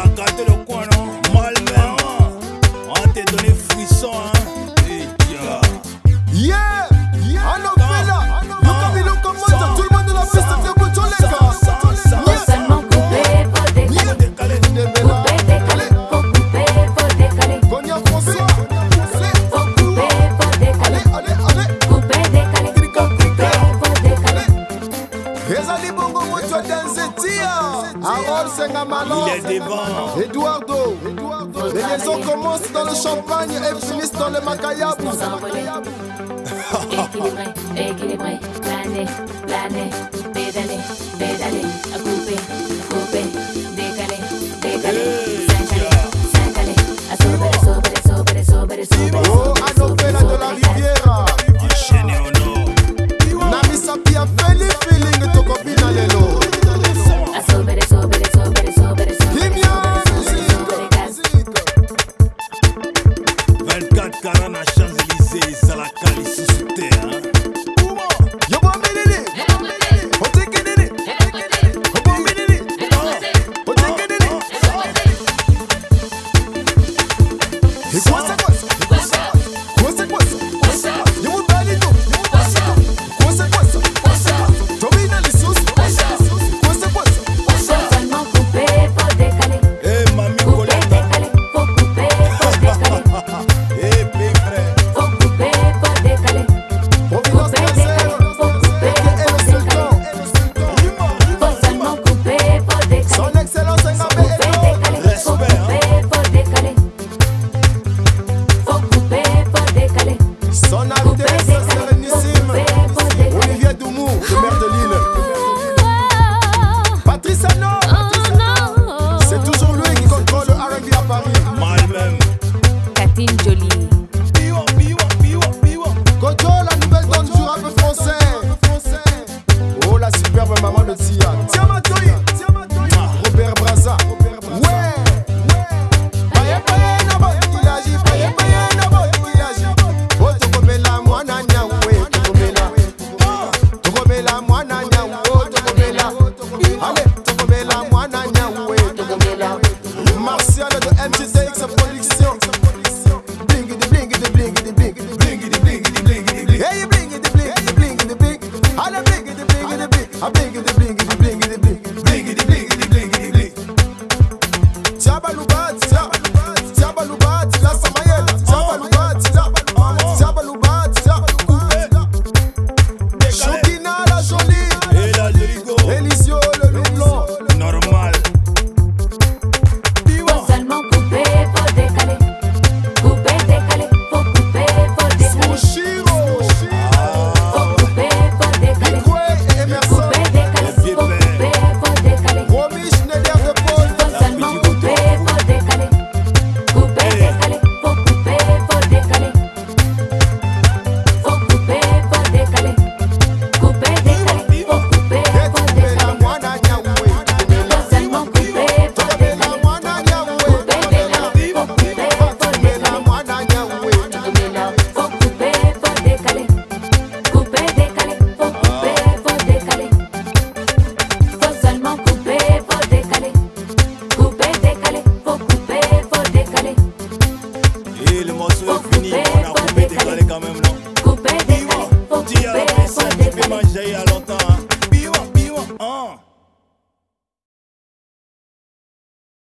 gâté le coin, non? Malvin, on t'a donné frisson, hein? Yeah, Anovela, look comme moi, tout le monde de la piste, c'est bon, les gars. Faut seulement couper, faut décaler. Couper, décaler, faut couper, faut décaler. Konya François, Faut couper, faut décaler. allez. Couper, décaler, faut couper, faut décaler. Ezali bongo moto danse tia. Harold Sengamalo, Il est devant. Eduardo. Les liaisons commencent dans le champagne et finissent dans le macayabou. S'envoler. Équilibré, planer, pédaler, à couper, décaler, s'incaler, à sauver. Oh, Anovela de la Riviera. Enchaîné au nord. Nami Sapia Feli feeling tokobina lelo. À sauver. Kimia, 24 carans à Champs-Élysées, Zalakali sous terre, hein? Yobo Menini, Otekenini, Yobo Menini, Otekenini. Et quoi ça? Yobo Balito, quoi ça? Tobina Lissus, quoi ça? Faut seulement couper, faut décaler. Eh, mamie Couper, Coletta. décaler, faut couper, faut décaler. Eh, big frère. Faut couper, faut décaler. Providence Couper, Nazaire, décaler, faut couper, et le faut sultan. décaler. Faut seulement couper, faut décaler. Son excellence Ngame Couper, Edo. décaler, faut couper, faut décaler. Faut couper, faut décaler. Son Altesse Sérénissime, Olivier Doumou, le maire de Lille. Patrice Ano, c'est toujours lui qui contrôle le R&B à Paris. Mal même. Catine Jolie. Kojo, la nouvelle donne du rap français. Oh, la superbe maman de Tia. Tia Matoyi, Robert Braza. Ouais. Paye, na bon village, paye, na bon village. Oh, tokomela mwana nyawe, tokomela mwana nyawe, oh, tokomela. Allez, tokomela mwana nyawe, tokomela. Martial de MGTX Production. Blingity, blingity, blingity, blingity, blingity, blingity, blingity. Hey, blingity, blingity, blingity, bling. Allez, blingity, blingity, bling. Ah, blingity, blingity, blingity, bling. Blingity, blingity, blingity, bling. Tiabaloubat, la Samayela. Tiabaloubat, Chokina la jolie. Et la Joligo. Elisio le loublon. Normal. Faut seulement couper, faut décaler. Couper, décaler, faut couper, faut décaler. Mushiro, Faut couper, faut décaler. Kwe et Emerson. Couper, décaler, faut couper, faut décaler. Romy Schneider de Paul. Faut seulement couper, faut décaler. Couper, décaler, faut couper, faut décaler. Faut couper, faut décaler. Couper, décaler, faut couper, faut Tokomela décaler. mwana nyawe. Faut seulement couper, faut Tokomela décaler. mwana nyawe. Couper, décaler, faut couper, faut Tokomela décaler. mwana nyawe. Faut couper, faut décaler. Couper, décaler, faut couper, faut décaler. Faut seulement couper, faut décaler. Couper, décaler, faut couper, faut décaler. Et le morceau est fini. On a coupé décalé quand même, non? Couper, décaler, faut Tia, couper, mais ça, faut tu peux décaler. manger il y a longtemps, hein? Biwa, hein?